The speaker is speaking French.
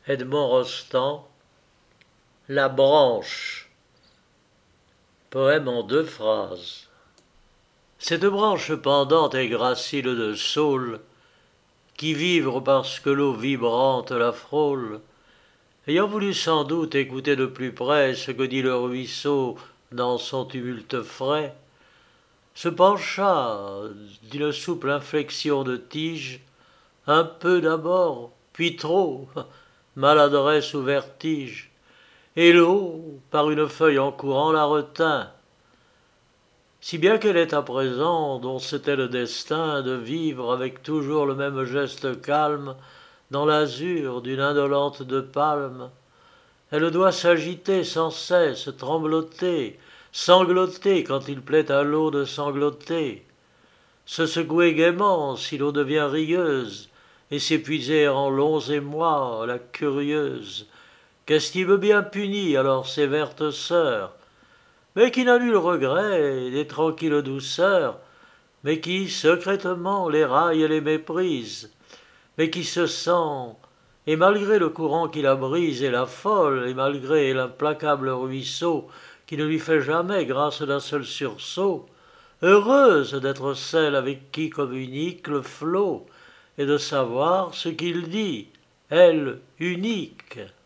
Edmond Rostand, La branche, poème en 2 phrases. Cette branche pendante et gracile de saule, qui vivre parce que l'eau vibrante la frôle, ayant voulu sans doute écouter de plus près ce que dit le ruisseau dans son tumulte frais, se pencha d'une souple inflexion de tige, un peu d'abord, puis trop, maladresse ou vertige, et l'eau, par une feuille en courant, la retint, si bien qu'elle est à présent, dont c'était le destin, de vivre avec toujours le même geste calme, dans l'azur d'une indolente de palme. Elle doit s'agiter sans cesse, trembloter, sangloter quand il plaît à l'eau de sangloter, se secouer gaiement si l'eau devient rieuse, et s'épuiser en longs émois, la curieuse, qu'estime bien punie alors ses vertes sœurs, mais qui n'a nul regret des tranquilles douceurs, mais qui secrètement les raille et les méprise, mais qui se sent, et malgré le courant qui la brise et l'affole, et malgré l'implacable ruisseau qui ne lui fait jamais grâce d'un seul sursaut, heureuse d'être celle avec qui communique le flot, et de savoir ce qu'il dit, elle unique.